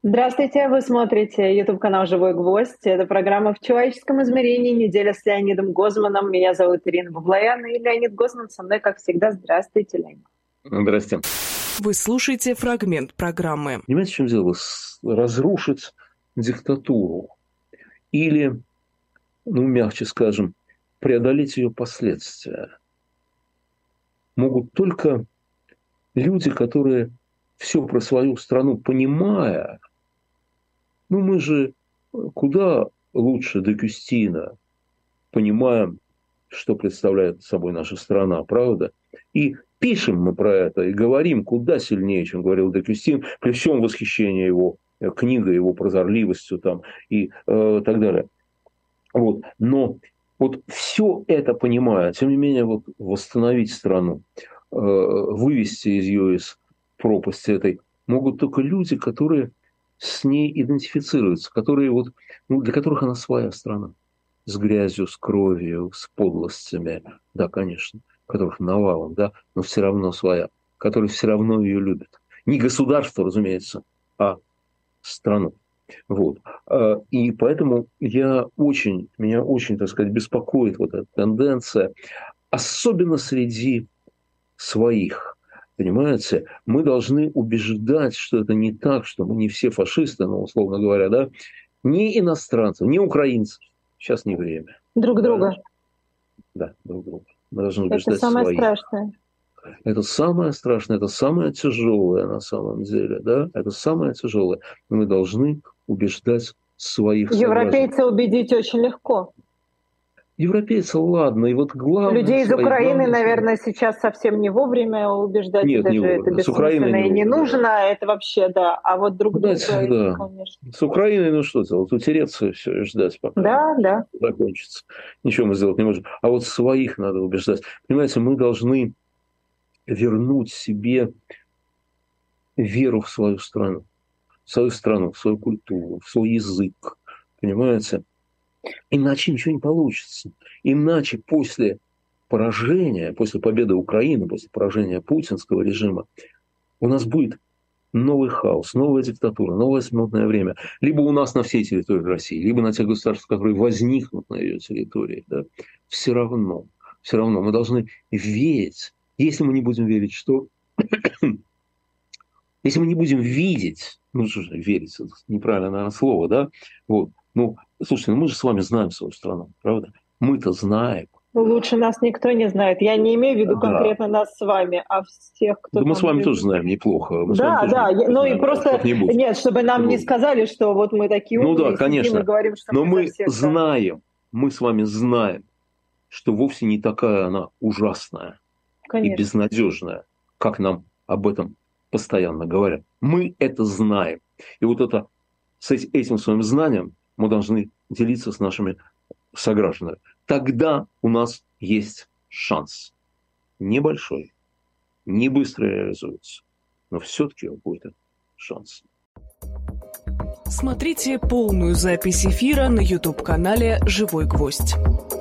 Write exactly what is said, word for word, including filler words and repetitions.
Здравствуйте, вы смотрите YouTube-канал «Живой гвоздь». Это программа «В человеческом измерении. Неделя с Леонидом Гозманом». Меня зовут Ирина Баблоян, и Леонид Гозман со мной, как всегда. Здравствуйте, Леонид. Здрасте. Вы слушаете фрагмент программы. Понимаете, в чем дело? Разрушить диктатуру или, ну, мягче скажем, преодолеть ее последствия могут только люди, которые все про свою страну понимая. Ну, мы же куда лучше Декюстина понимаем, что представляет собой наша страна, правда? И пишем мы про это, и говорим куда сильнее, чем говорил Декюстин, при всем восхищении его книгой, его прозорливостью там, и э, так далее. Вот. Но вот все это понимая, тем не менее, вот восстановить страну, э, вывести из ее из пропасти этой, могут только люди, которые с ней идентифицируются, которые вот, ну, для которых она своя страна. С грязью, с кровью, с подлостями, да, конечно, которых навалом, да, но все равно своя, которые все равно ее любят. Не государство, разумеется, а страну. Вот. И поэтому я очень, меня очень, так сказать, беспокоит вот эта тенденция, особенно среди своих. Понимаете, мы должны убеждать, что это не так, что мы не все фашисты, ну, условно говоря, да, не иностранцев, не украинцев. Сейчас не время. Друг друга. Да, друг друга. Мы должны убеждать это самое своих. страшное. Это самое страшное, это самое тяжелое на самом деле, да, это самое тяжелое. Мы должны убеждать своих Европейца сограждан. убедить очень легко. Европейцы, ладно, и вот главное... Людей из свои, Украины, главное, наверное, сейчас совсем не вовремя убеждать, Нет, даже не это бессмысленно и не нужно, это вообще, да, а вот друг друга, Знаете, да. конечно. С Украиной, ну что делать, утереться и все, и ждать, пока да, да. закончится. Ничего мы сделать не можем. А вот своих надо убеждать. Понимаете, мы должны вернуть себе веру в свою страну, в свою страну, в свою культуру, в свой язык, понимаете? Иначе ничего не получится. Иначе после поражения, после победы Украины, после поражения путинского режима, у нас будет новый хаос, новая диктатура, новое смутное время. Либо у нас на всей территории России, либо на тех государствах, которые возникнут на ее территории. Да? Все равно, все равно мы должны верить. Если мы не будем верить, что... Если мы не будем видеть, ну что же верить, это неправильное, наверное, слово, да? Вот. Ну, слушайте, ну мы же с вами знаем свою страну, правда? Мы-то знаем. Лучше нас никто не знает. Я не имею в виду да. конкретно нас с вами, а всех, кто... Да мы с вами живет. тоже знаем неплохо. Мы да, да, неплохо ну знаем, и просто... Нет, чтобы нам ну, не сказали, что вот мы такие умные, ну да, конечно. и говорим, что но мы, мы всех, знаем, да. мы с вами знаем, что вовсе не такая она ужасная конечно. и безнадежная, как нам об этом постоянно говорят. Мы это знаем. И вот это, с этим своим знанием мы должны делиться с нашими согражданами. Тогда у нас есть шанс. Небольшой, не быстро реализуется, но все-таки будет шанс. Смотрите полную запись эфира на YouTube-канале «Живой гвоздь».